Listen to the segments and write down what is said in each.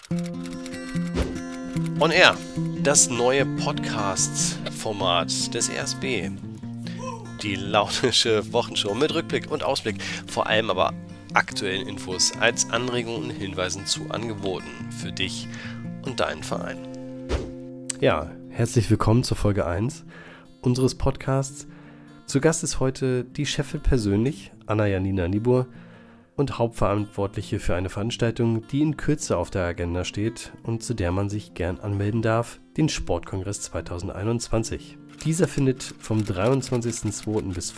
On Air, das neue Podcast-Format des RSB. Die launische Wochenshow mit Rückblick und Ausblick, vor allem aber aktuellen Infos als Anregungen und Hinweisen zu Angeboten für dich und deinen Verein. Ja, herzlich willkommen zur Folge 1 unseres Podcasts. Zu Gast ist heute die Chefin persönlich, Anna-Janina Niebuhr, und Hauptverantwortliche für eine Veranstaltung, die in Kürze auf der Agenda steht und zu der man sich gern anmelden darf, den Sportkongress 2021. Dieser findet vom 23.02. bis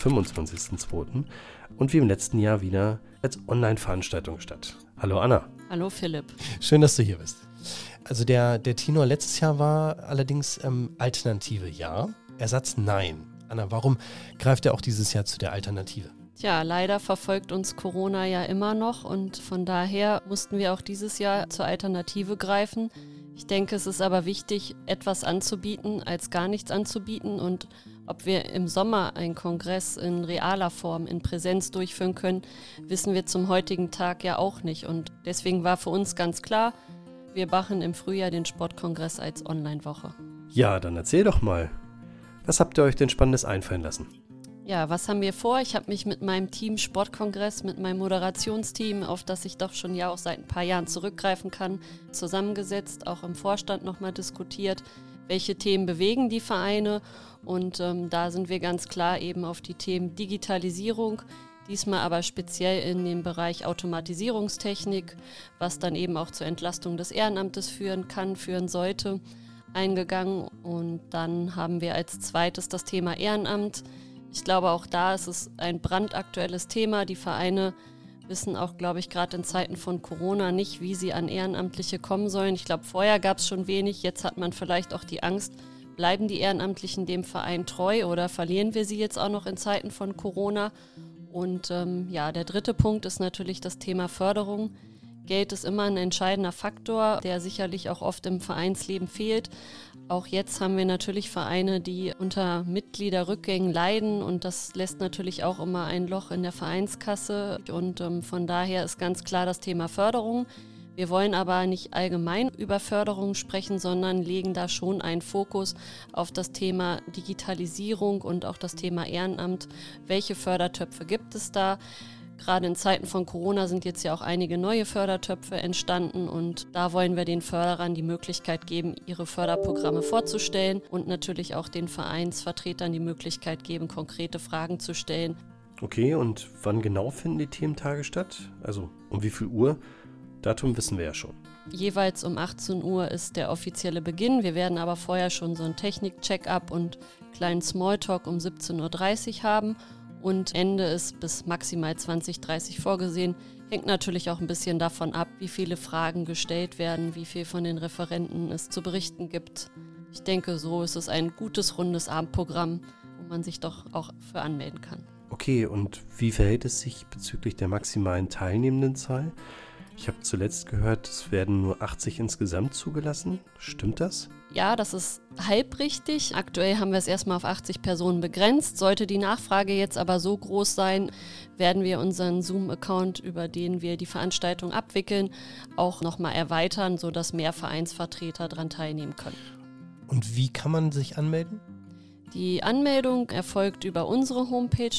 25.02. und wie im letzten Jahr wieder als Online-Veranstaltung statt. Hallo Anna. Hallo Philipp. Schön, dass du hier bist. Also der Tenor letztes Jahr war allerdings Alternative ja, Ersatz nein. Anna, warum greift er auch dieses Jahr zu der Alternative? Tja, leider verfolgt uns Corona ja immer noch und von daher mussten wir auch dieses Jahr zur Alternative greifen. Ich denke, es ist aber wichtig, etwas anzubieten, als gar nichts anzubieten, und ob wir im Sommer einen Kongress in realer Form, in Präsenz durchführen können, wissen wir zum heutigen Tag ja auch nicht, und deswegen war für uns ganz klar, wir machen im Frühjahr den Sportkongress als Online-Woche. Ja, dann erzähl doch mal. Was habt ihr euch denn Spannendes einfallen lassen? Ja, was haben wir vor? Ich habe mich mit meinem Team Sportkongress, mit meinem Moderationsteam, auf das ich doch schon ja auch seit ein paar Jahren zurückgreifen kann, zusammengesetzt, auch im Vorstand nochmal diskutiert, welche Themen bewegen die Vereine, und da sind wir ganz klar eben auf die Themen Digitalisierung, diesmal aber speziell in dem Bereich Automatisierungstechnik, was dann eben auch zur Entlastung des Ehrenamtes führen sollte, eingegangen. Und dann haben wir als zweites das Thema Ehrenamt. Ich glaube, auch da ist es ein brandaktuelles Thema. Die Vereine wissen auch, glaube ich, gerade in Zeiten von Corona nicht, wie sie an Ehrenamtliche kommen sollen. Ich glaube, vorher gab es schon wenig. Jetzt hat man vielleicht auch die Angst, bleiben die Ehrenamtlichen dem Verein treu oder verlieren wir sie jetzt auch noch in Zeiten von Corona? Und der dritte Punkt ist natürlich das Thema Förderung. Geld ist immer ein entscheidender Faktor, der sicherlich auch oft im Vereinsleben fehlt. Auch jetzt haben wir natürlich Vereine, die unter Mitgliederrückgängen leiden, und das lässt natürlich auch immer ein Loch in der Vereinskasse, und von daher ist ganz klar das Thema Förderung. Wir wollen aber nicht allgemein über Förderung sprechen, sondern legen da schon einen Fokus auf das Thema Digitalisierung und auch das Thema Ehrenamt. Welche Fördertöpfe gibt es da? Gerade in Zeiten von Corona sind jetzt ja auch einige neue Fördertöpfe entstanden, und da wollen wir den Förderern die Möglichkeit geben, ihre Förderprogramme vorzustellen und natürlich auch den Vereinsvertretern die Möglichkeit geben, konkrete Fragen zu stellen. Okay, und wann genau finden die Thementage statt? Also um wie viel Uhr? Datum wissen wir ja schon. Jeweils um 18 Uhr ist der offizielle Beginn. Wir werden aber vorher schon so einen Technik-Check-up und kleinen Smalltalk um 17.30 Uhr haben. Und Ende ist bis maximal 20:30 Uhr vorgesehen. Hängt natürlich auch ein bisschen davon ab, wie viele Fragen gestellt werden, wie viel von den Referenten es zu berichten gibt. Ich denke, so ist es ein gutes, rundes Abendprogramm, wo man sich doch auch für anmelden kann. Okay, und wie verhält es sich bezüglich der maximalen Teilnehmendenzahl? Ich habe zuletzt gehört, es werden nur 80 insgesamt zugelassen. Stimmt das? Ja, das ist halb richtig. Aktuell haben wir es erstmal auf 80 Personen begrenzt. Sollte die Nachfrage jetzt aber so groß sein, werden wir unseren Zoom-Account, über den wir die Veranstaltung abwickeln, auch nochmal erweitern, sodass mehr Vereinsvertreter daran teilnehmen können. Und wie kann man sich anmelden? Die Anmeldung erfolgt über unsere Homepage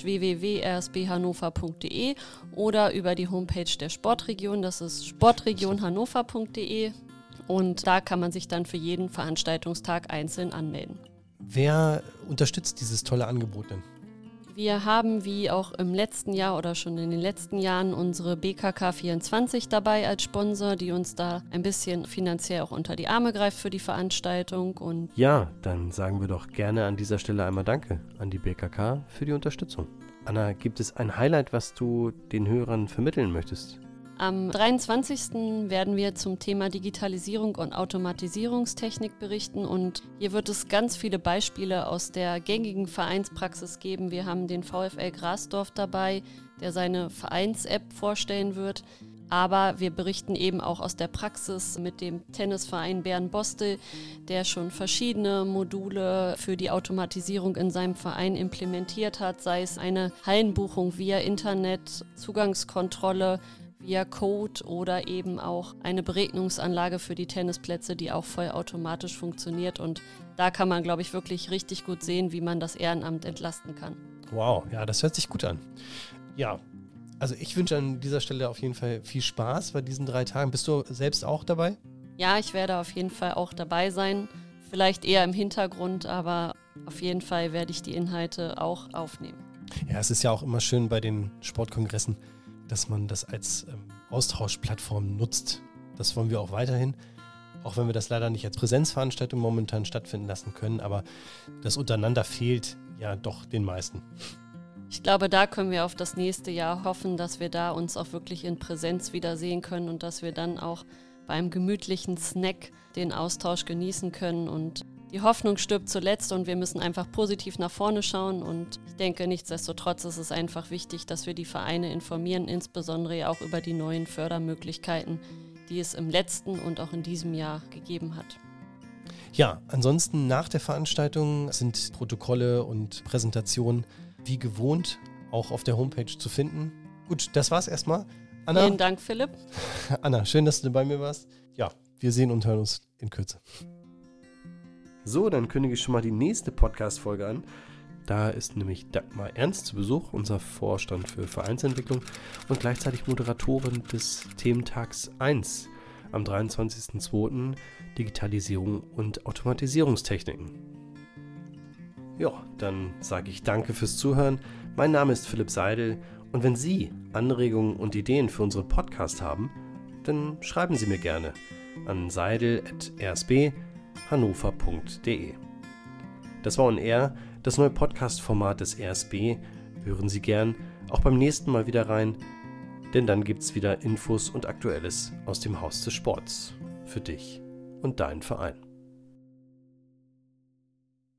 www.rsbhannover.de oder über die Homepage der Sportregion, das ist sportregionhannover.de, und da kann man sich dann für jeden Veranstaltungstag einzeln anmelden. Wer unterstützt dieses tolle Angebot denn? Wir haben, wie auch im letzten Jahr oder schon in den letzten Jahren, unsere BKK 24 dabei als Sponsor, die uns da ein bisschen finanziell auch unter die Arme greift für die Veranstaltung. Und ja, dann sagen wir doch gerne an dieser Stelle einmal Danke an die BKK für die Unterstützung. Anna, gibt es ein Highlight, was du den Hörern vermitteln möchtest? Am 23. werden wir zum Thema Digitalisierung und Automatisierungstechnik berichten, und hier wird es ganz viele Beispiele aus der gängigen Vereinspraxis geben. Wir haben den VfL Grasdorf dabei, der seine Vereins-App vorstellen wird. Aber wir berichten eben auch aus der Praxis mit dem Tennisverein Bern-Bostel, der schon verschiedene Module für die Automatisierung in seinem Verein implementiert hat, sei es eine Hallenbuchung via Internet, Zugangskontrolle via Code oder eben auch eine Beregnungsanlage für die Tennisplätze, die auch vollautomatisch funktioniert. Und da kann man, glaube ich, wirklich richtig gut sehen, wie man das Ehrenamt entlasten kann. Wow, ja, das hört sich gut an. Ja, also ich wünsche an dieser Stelle auf jeden Fall viel Spaß bei diesen 3 Tagen. Bist du selbst auch dabei? Ja, ich werde auf jeden Fall auch dabei sein. Vielleicht eher im Hintergrund, aber auf jeden Fall werde ich die Inhalte auch aufnehmen. Ja, es ist ja auch immer schön bei den Sportkongressen, dass man das als Austauschplattform nutzt. Das wollen wir auch weiterhin, auch wenn wir das leider nicht als Präsenzveranstaltung momentan stattfinden lassen können, aber das untereinander fehlt ja doch den meisten. Ich glaube, da können wir auf das nächste Jahr hoffen, dass wir da uns auch wirklich in Präsenz wiedersehen können und dass wir dann auch beim gemütlichen Snack den Austausch genießen können. Und die Hoffnung stirbt zuletzt und wir müssen einfach positiv nach vorne schauen. Und ich denke, nichtsdestotrotz ist es einfach wichtig, dass wir die Vereine informieren, insbesondere auch über die neuen Fördermöglichkeiten, die es im letzten und auch in diesem Jahr gegeben hat. Ja, ansonsten nach der Veranstaltung sind Protokolle und Präsentationen wie gewohnt auch auf der Homepage zu finden. Gut, das war's erstmal. Anna, Vielen Dank, Philipp. Anna, schön, dass du bei mir warst. Ja, wir sehen und hören uns in Kürze. So, dann kündige ich schon mal die nächste Podcast-Folge an. Da ist nämlich Dagmar Ernst zu Besuch, unser Vorstand für Vereinsentwicklung und gleichzeitig Moderatorin des Thementags 1 am 23.02. Digitalisierung und Automatisierungstechniken. Ja, dann sage ich danke fürs Zuhören. Mein Name ist Philipp Seidel und wenn Sie Anregungen und Ideen für unseren Podcast haben, dann schreiben Sie mir gerne an seidel@rsbhannover.de. Das war On Air, das neue Podcast-Format des RSB. Hören Sie gern auch beim nächsten Mal wieder rein, denn dann gibt's wieder Infos und Aktuelles aus dem Haus des Sports für dich und deinen Verein.